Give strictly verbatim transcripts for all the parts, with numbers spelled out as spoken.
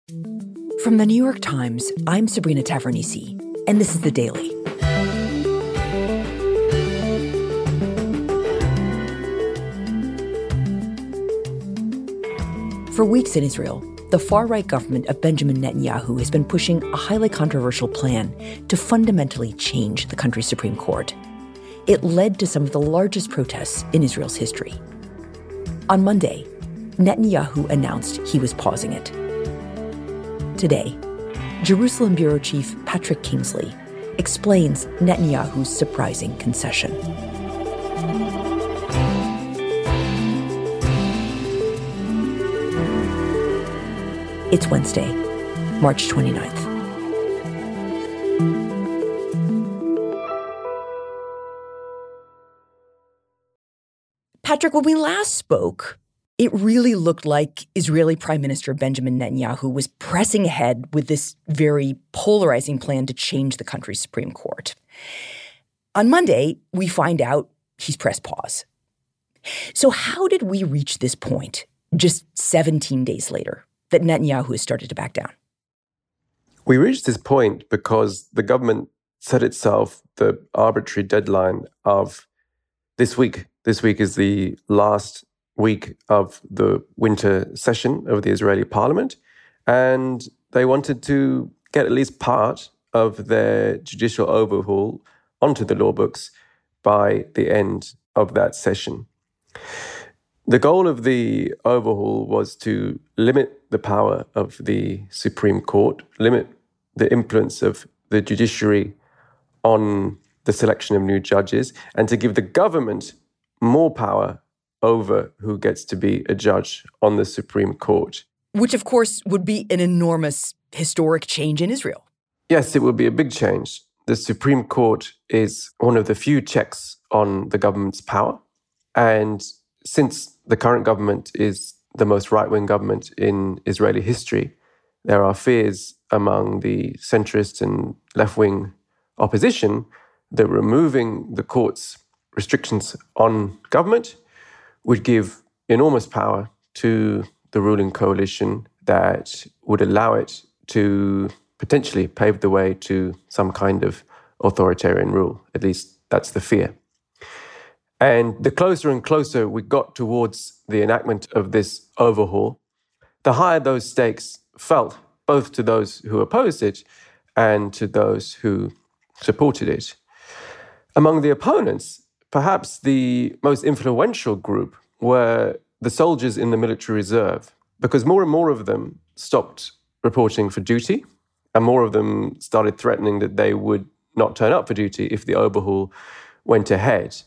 From the New York Times, I'm Sabrina Tavernise, and this is The Daily. For weeks in Israel, the far-right government of Benjamin Netanyahu has been pushing a highly controversial plan to fundamentally change the country's Supreme Court. It led to some of the largest protests in Israel's history. On Monday, Netanyahu announced he was pausing it. Today, Jerusalem bureau chief Patrick Kingsley explains Netanyahu's surprising concession. It's Wednesday, March twenty-ninth. Patrick, when we last spoke, it really looked like Israeli Prime Minister Benjamin Netanyahu was pressing ahead with this very polarizing plan to change the country's Supreme Court. On Monday, we find out he's pressed pause. So how did we reach this point just seventeen days later that Netanyahu has started to back down? We reached this point because the government set itself the arbitrary deadline of this week. This week is the last week of the winter session of the Israeli parliament, and they wanted to get at least part of their judicial overhaul onto the law books by the end of that session. The goal of the overhaul was to limit the power of the Supreme Court, limit the influence of the judiciary on the selection of new judges, and to give the government more power over who gets to be a judge on the Supreme Court. Which, of course, would be an enormous historic change in Israel. Yes, it would be a big change. The Supreme Court is one of the few checks on the government's power. And since the current government is the most right-wing government in Israeli history, there are fears among the centrist and left-wing opposition that removing the court's restrictions on government would give enormous power to the ruling coalition that would allow it to potentially pave the way to some kind of authoritarian rule. At least that's the fear. And the closer and closer we got towards the enactment of this overhaul, the higher those stakes felt, both to those who opposed it and to those who supported it. Among the opponents, perhaps the most influential group were the soldiers in the military reserve, because more and more of them stopped reporting for duty, and more of them started threatening that they would not turn up for duty if the overhaul went ahead.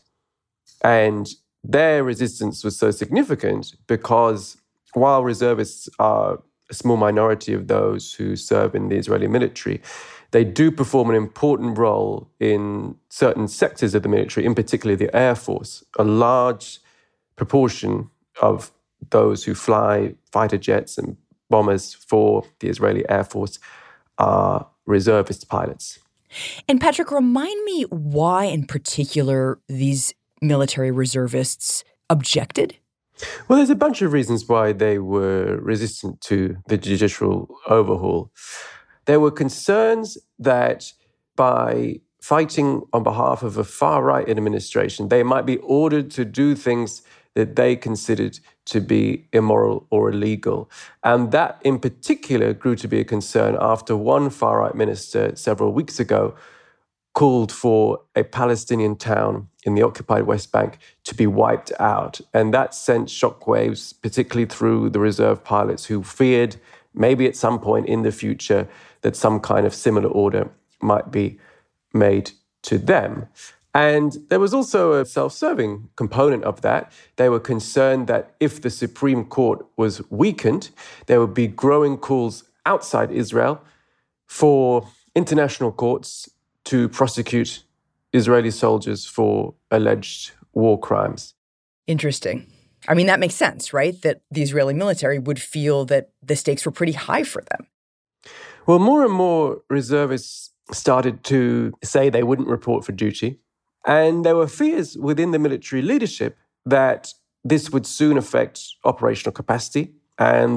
And their resistance was so significant because while reservists are a small minority of those who serve in the Israeli military, they do perform an important role in certain sectors of the military, in particular the Air Force. A large proportion of those who fly fighter jets and bombers for the Israeli Air Force are reservist pilots. And Patrick, remind me why in particular these military reservists objected? Well, there's a bunch of reasons why they were resistant to the judicial overhaul. There were concerns that by fighting on behalf of a far-right administration, they might be ordered to do things that they considered to be immoral or illegal. And that in particular grew to be a concern after one far-right minister several weeks ago called for a Palestinian town in the occupied West Bank to be wiped out. And that sent shockwaves, particularly through the reserve pilots who feared maybe at some point in the future that some kind of similar order might be made to them. And there was also a self-serving component of that. They were concerned that if the Supreme Court was weakened, there would be growing calls outside Israel for international courts to prosecute Israeli soldiers for alleged war crimes. Interesting. I mean, that makes sense, right? That the Israeli military would feel that the stakes were pretty high for them. Well, more and more reservists started to say they wouldn't report for duty. And there were fears within the military leadership that this would soon affect operational capacity and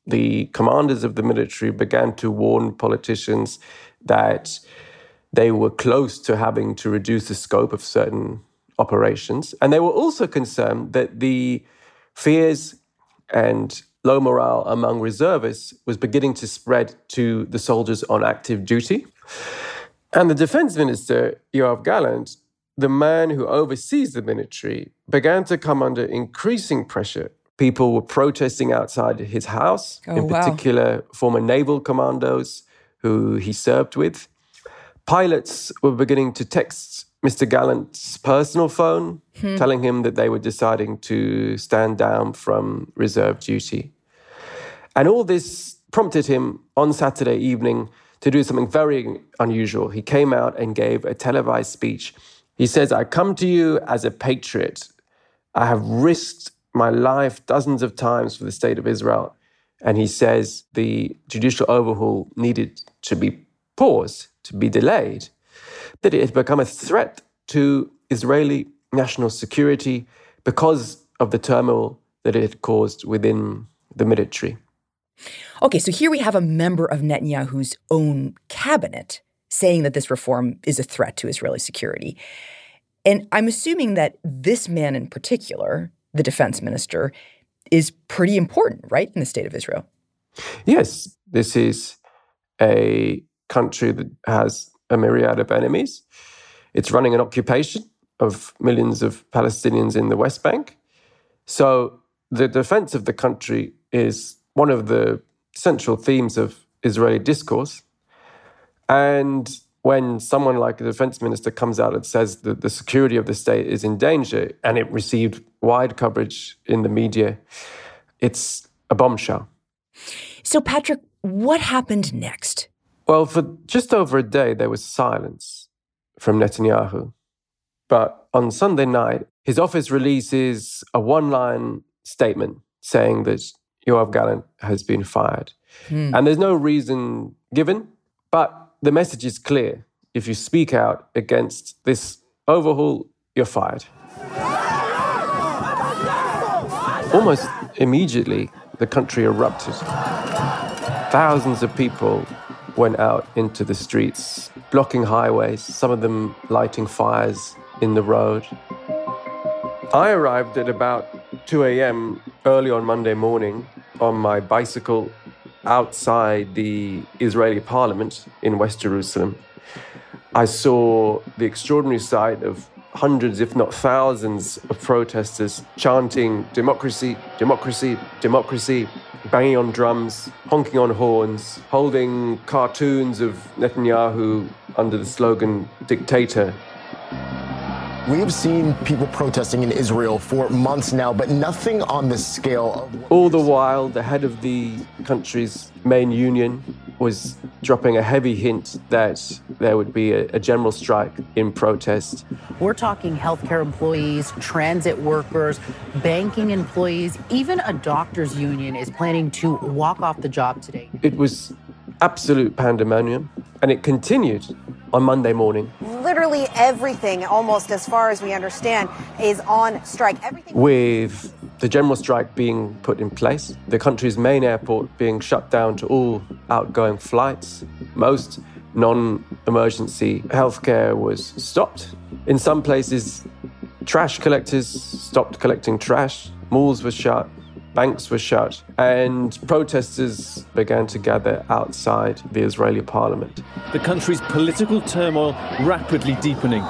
the commanders of the military began to warn politicians that they were close to having to reduce the scope of certain operations. And they were also concerned that the fears and low morale among reservists was beginning to spread to the soldiers on active duty. And the defense minister, Yoav Gallant, the man who oversees the military, began to come under increasing pressure. People were protesting outside his house, oh, in particular, wow. former naval commandos who he served with. Pilots were beginning to text Mister Gallant's personal phone, hmm. telling him that they were deciding to stand down from reserve duty. And all this prompted him on Saturday evening to do something very unusual. He came out and gave a televised speech. He says, "I come to you as a patriot. I have risked my life dozens of times for the state of Israel." And he says the judicial overhaul needed to be paused, to be delayed, that it had become a threat to Israeli national security because of the turmoil that it had caused within the military. Okay, so here we have a member of Netanyahu's own cabinet saying that this reform is a threat to Israeli security. And I'm assuming that this man in particular, the defense minister, is pretty important, right, in the state of Israel? Yes, this is a country that has a myriad of enemies. It's running an occupation of millions of Palestinians in the West Bank. So the defense of the country is one of the central themes of Israeli discourse. And when someone like the defense minister comes out and says that the security of the state is in danger, and it received wide coverage in the media, it's a bombshell. So, Patrick, what happened next? Well, for just over a day, there was silence from Netanyahu. But on Sunday night, his office releases a one-line statement saying that Yoav Gallant has been fired. Hmm. And there's no reason given, but the message is clear. If you speak out against this overhaul, you're fired. Almost immediately, the country erupted. Thousands of people went out into the streets, blocking highways, some of them lighting fires in the road. I arrived at about two a.m. early on Monday morning on my bicycle outside the Israeli parliament in West Jerusalem. I saw the extraordinary sight of hundreds, if not thousands, of protesters chanting democracy, democracy, democracy, banging on drums, honking on horns, holding cartoons of Netanyahu under the slogan dictator. We have seen people protesting in Israel for months now, but nothing on the scale of... All the while, the head of the country's main union was dropping a heavy hint that there would be a, a general strike in protest. We're talking healthcare employees, transit workers, banking employees, even a doctor's union is planning to walk off the job today. It was absolute pandemonium, and it continued on Monday morning. Literally everything, almost as far as we understand, is on strike. Everything. With the general strike being put in place, the country's main airport being shut down to all outgoing flights, most non-emergency healthcare was stopped. In some places, trash collectors stopped collecting trash, malls were shut, banks were shut, and protesters began to gather outside the Israeli parliament. The country's political turmoil rapidly deepening.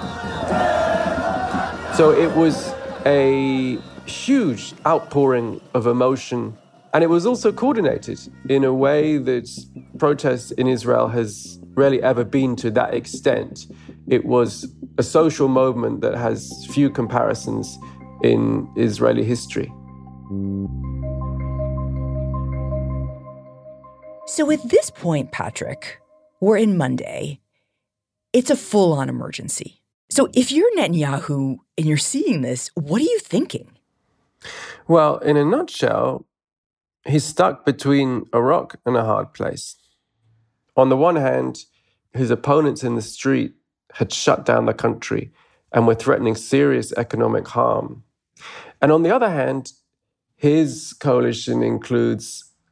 So it was a huge outpouring of emotion, and it was also coordinated in a way that protest in Israel has rarely ever been to that extent. It was a social movement that has few comparisons in Israeli history. So at this point, Patrick, we're in Monday. It's a full-on emergency. So if you're Netanyahu and you're seeing this, what are you thinking? Well, in a nutshell, he's stuck between a rock and a hard place. On the one hand, his opponents in the street had shut down the country and were threatening serious economic harm. And on the other hand, his coalition includes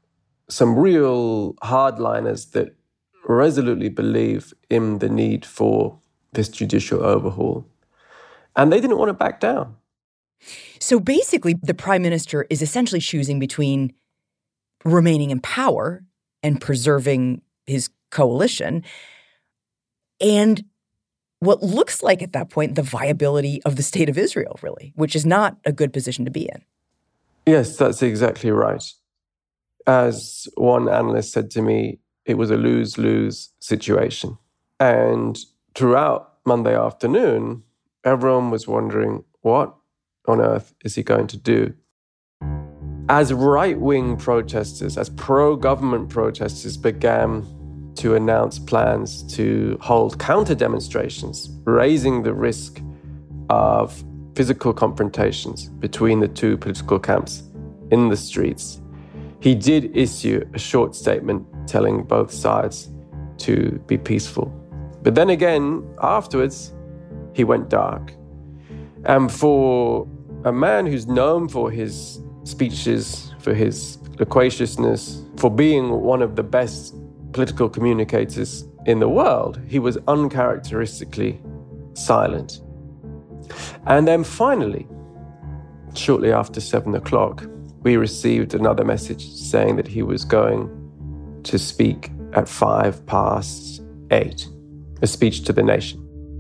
some real hardliners that resolutely believe in the need for this judicial overhaul. And they didn't want to back down. So basically, the prime minister is essentially choosing between remaining in power and preserving his coalition and what looks like at that point the viability of the state of Israel, really, which is not a good position to be in. Yes, that's exactly right. As one analyst said to me, it was a lose-lose situation. And throughout Monday afternoon, everyone was wondering, what on earth is he going to do? As right-wing protesters, as pro-government protesters began to announce plans to hold counter-demonstrations, raising the risk of physical confrontations between the two political camps in the streets, he did issue a short statement telling both sides to be peaceful. But then again, afterwards, he went dark. And for a man who's known for his speeches, for his loquaciousness, for being one of the best political communicators in the world, he was uncharacteristically silent. And then finally, shortly after seven o'clock, we received another message saying that he was going to speak at five past eight, a speech to the nation.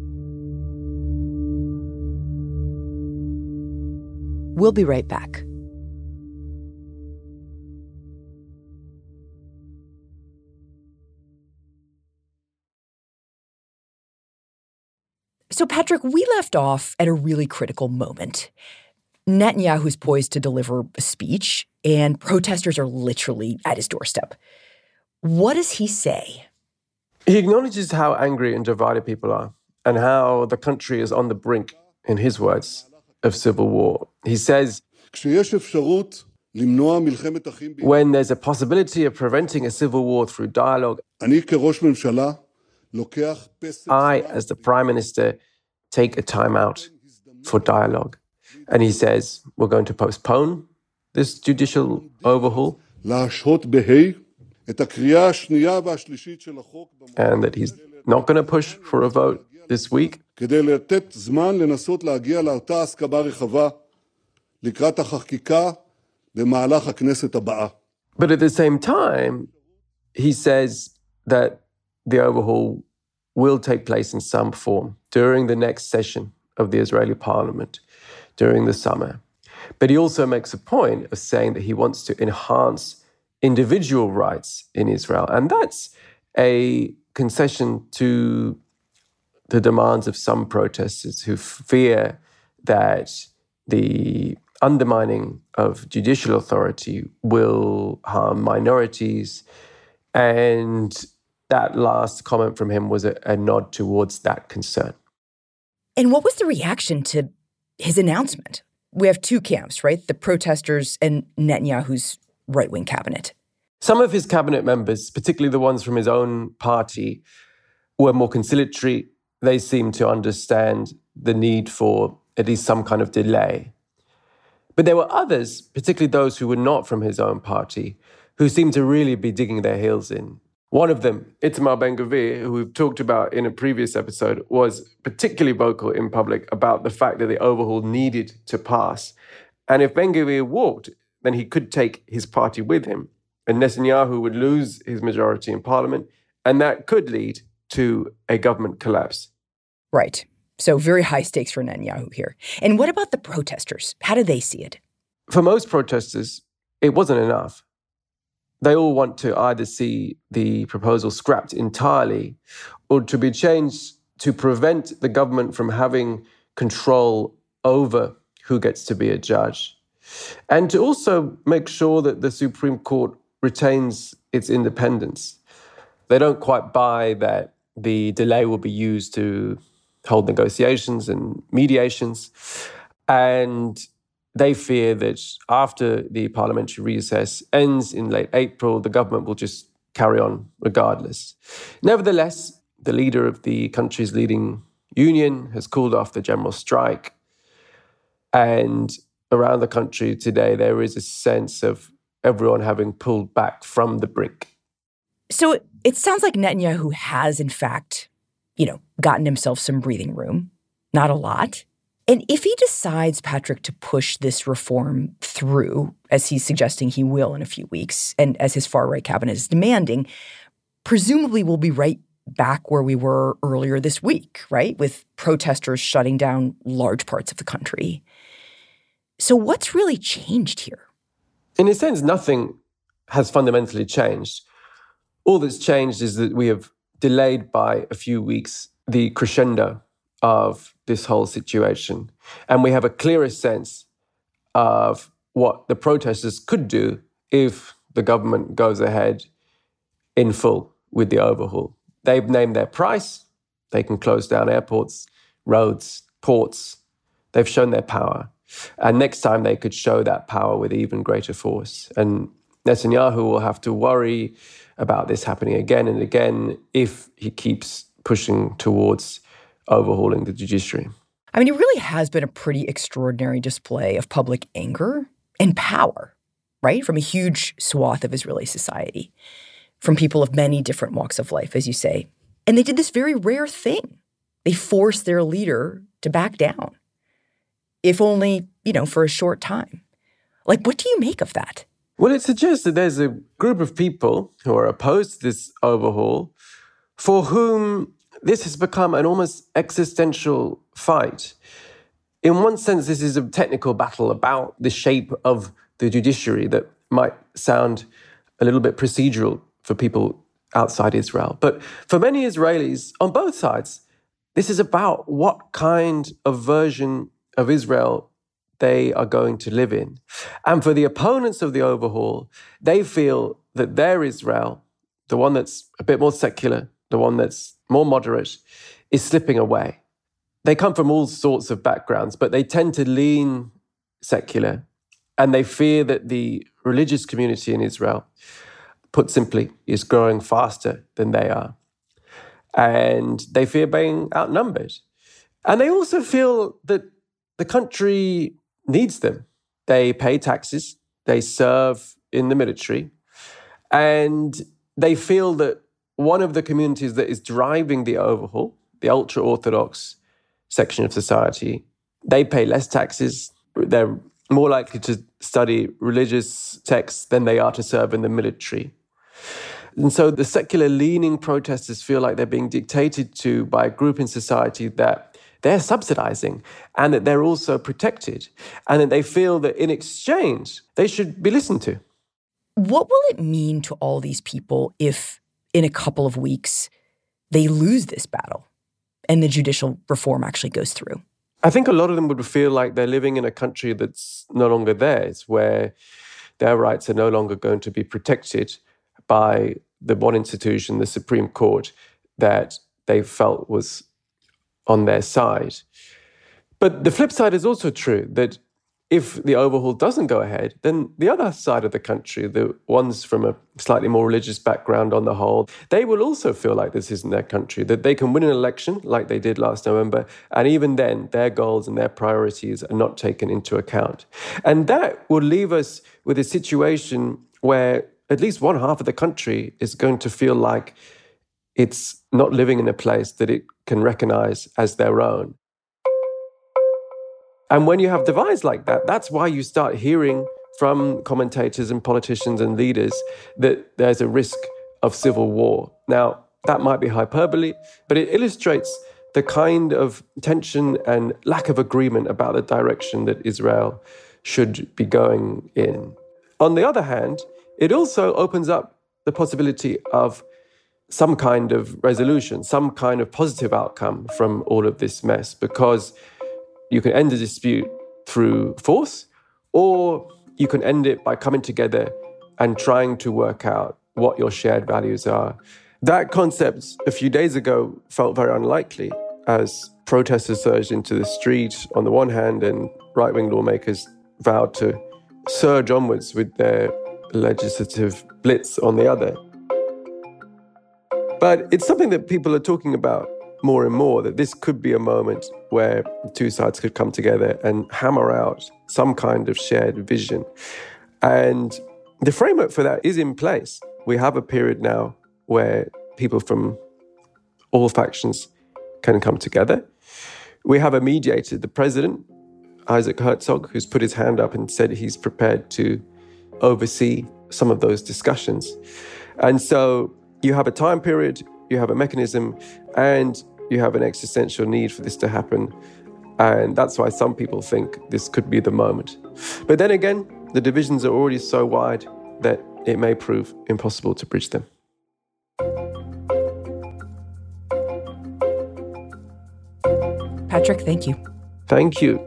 We'll be right back. So, Patrick, we left off at a really critical moment. Netanyahu's poised to deliver a speech, and protesters are literally at his doorstep. What does he say? He acknowledges how angry and divided people are, and how the country is on the brink, in his words, of civil war. He says, when there's a possibility of preventing a civil war through dialogue, I, as the prime minister, take a time out for dialogue. And he says, we're going to postpone this judicial overhaul. And that he's not going to push for a vote this week. But at the same time, he says that the overhaul will take place in some form during the next session of the Israeli parliament during the summer. But he also makes a point of saying that he wants to enhance individual rights in Israel. And that's a concession to the demands of some protesters who fear that the undermining of judicial authority will harm minorities. And that last comment from him was a, a nod towards that concern. And what was the reaction to his announcement? We have two camps, right? The protesters and Netanyahu's right-wing cabinet. Some of his cabinet members, particularly the ones from his own party, were more conciliatory. They seemed to understand the need for at least some kind of delay. But there were others, particularly those who were not from his own party, who seemed to really be digging their heels in. One of them, Itamar Ben-Gvir, who we've talked about in a previous episode, was particularly vocal in public about the fact that the overhaul needed to pass. And if Ben-Gvir walked, then he could take his party with him. And Netanyahu would lose his majority in parliament, and that could lead to a government collapse. Right. So very high stakes for Netanyahu here. And what about the protesters? How do they see it? For most protesters, it wasn't enough. They all want to either see the proposal scrapped entirely or to be changed to prevent the government from having control over who gets to be a judge, and to also make sure that the Supreme Court retains its independence. They don't quite buy that the delay will be used to hold negotiations and mediations, and they fear that after the parliamentary recess ends in late April, the government will just carry on regardless. Nevertheless, the leader of the country's leading union has called off the general strike. And around the country today, there is a sense of everyone having pulled back from the brink. So it, it sounds like Netanyahu has, in fact, you know, gotten himself some breathing room. Not a lot. And if he decides, Patrick, to push this reform through, as he's suggesting he will in a few weeks, and as his far-right cabinet is demanding, presumably we'll be right back where we were earlier this week, right? With protesters shutting down large parts of the country. So what's really changed here? In a sense, nothing has fundamentally changed. All that's changed is that we have delayed by a few weeks the crescendo of this whole situation. And we have a clearer sense of what the protesters could do if the government goes ahead in full with the overhaul. They've named their price. They can close down airports, roads, ports. They've shown their power. And next time they could show that power with even greater force. And Netanyahu will have to worry about this happening again and again if he keeps pushing towards overhauling the judiciary. I mean, it really has been a pretty extraordinary display of public anger and power, right? From a huge swath of Israeli society, from people of many different walks of life, as you say. And they did this very rare thing. They forced their leader to back down, if only, you know, for a short time. Like, what do you make of that? Well, it suggests that there's a group of people who are opposed to this overhaul for whom this has become an almost existential fight. In one sense, this is a technical battle about the shape of the judiciary that might sound a little bit procedural for people outside Israel. But for many Israelis on both sides, this is about what kind of version of Israel they are going to live in. And for the opponents of the overhaul, they feel that their Israel, the one that's a bit more secular, the one that's more moderate, is slipping away. They come from all sorts of backgrounds, but they tend to lean secular, and they fear that the religious community in Israel, put simply, is growing faster than they are. And they fear being outnumbered. And they also feel that the country needs them. They pay taxes, they serve in the military, and they feel that one of the communities that is driving the overhaul, the ultra-Orthodox section of society, they pay less taxes. They're more likely to study religious texts than they are to serve in the military. And so the secular-leaning protesters feel like they're being dictated to by a group in society that they're subsidizing and that they're also protected, and that they feel that in exchange, they should be listened to. What will it mean to all these people if, in a couple of weeks, they lose this battle and the judicial reform actually goes through? I think a lot of them would feel like they're living in a country that's no longer theirs, where their rights are no longer going to be protected by the one institution, the Supreme Court, that they felt was on their side. But the flip side is also true, that if the overhaul doesn't go ahead, then the other side of the country, the ones from a slightly more religious background on the whole, they will also feel like this isn't their country, that they can win an election like they did last November, and even then, their goals and their priorities are not taken into account. And that will leave us with a situation where at least one half of the country is going to feel like it's not living in a place that it can recognize as their own. And when you have divides like that, that's why you start hearing from commentators and politicians and leaders that there's a risk of civil war. Now, that might be hyperbole, but it illustrates the kind of tension and lack of agreement about the direction that Israel should be going in. On the other hand, it also opens up the possibility of some kind of resolution, some kind of positive outcome from all of this mess, because you can end a dispute through force, or you can end it by coming together and trying to work out what your shared values are. That concept a few days ago felt very unlikely as protesters surged into the street on the one hand and right-wing lawmakers vowed to surge onwards with their legislative blitz on the other. But it's something that people are talking about more and more, that this could be a moment where the two sides could come together and hammer out some kind of shared vision. And the framework for that is in place. We have a period now where people from all factions can come together. We have a mediator, the president, Isaac Herzog, who's put his hand up and said he's prepared to oversee some of those discussions. And so you have a time period, you have a mechanism, and you have an existential need for this to happen. And that's why some people think this could be the moment. But then again, the divisions are already so wide that it may prove impossible to bridge them. Patrick, thank you. Thank you.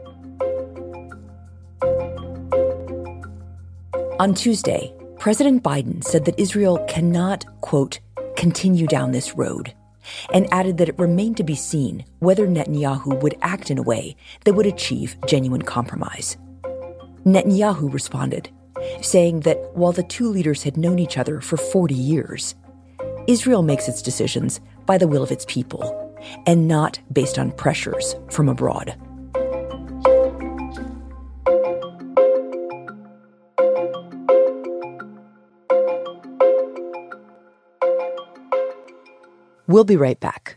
On Tuesday, President Biden said that Israel cannot, quote, continue down this road, and added that it remained to be seen whether Netanyahu would act in a way that would achieve genuine compromise. Netanyahu responded, saying that while the two leaders had known each other for forty years, Israel makes its decisions by the will of its people and not based on pressures from abroad. We'll be right back.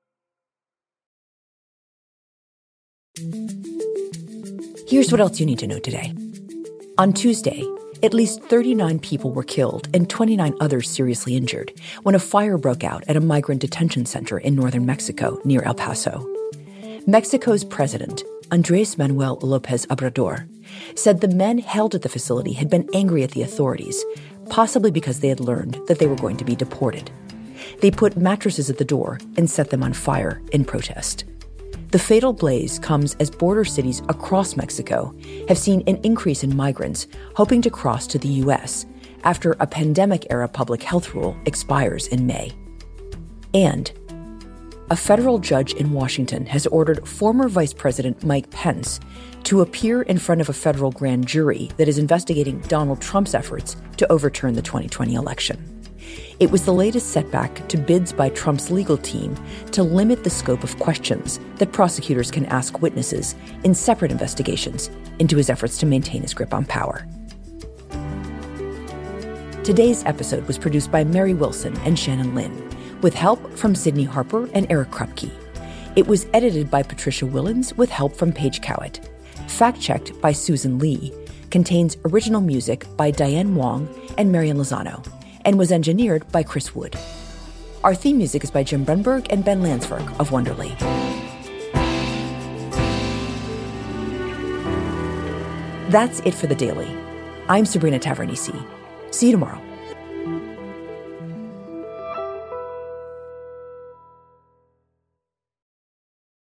Here's what else you need to know today. On Tuesday, at least thirty-nine people were killed and twenty-nine others seriously injured when a fire broke out at a migrant detention center in northern Mexico near El Paso. Mexico's president, Andrés Manuel López Obrador, said the men held at the facility had been angry at the authorities, possibly because they had learned that they were going to be deported. They put mattresses at the door and set them on fire in protest. The fatal blaze comes as border cities across Mexico have seen an increase in migrants hoping to cross to the U S after a pandemic-era public health rule expires in May. And a federal judge in Washington has ordered former Vice President Mike Pence to appear in front of a federal grand jury that is investigating Donald Trump's efforts to overturn the twenty twenty election. It was the latest setback to bids by Trump's legal team to limit the scope of questions that prosecutors can ask witnesses in separate investigations into his efforts to maintain his grip on power. Today's episode was produced by Mary Wilson and Shannon Lynn, with help from Sydney Harper and Eric Krupke. It was edited by Patricia Willens with help from Paige Cowett. Fact-checked by Susan Lee. Contains original music by Diane Wong and Marian Lozano, and was engineered by Chris Wood. Our theme music is by Jim Brunberg and Ben Landsberg of Wonderly. That's it for The Daily. I'm Sabrina Tavernisi. See you tomorrow.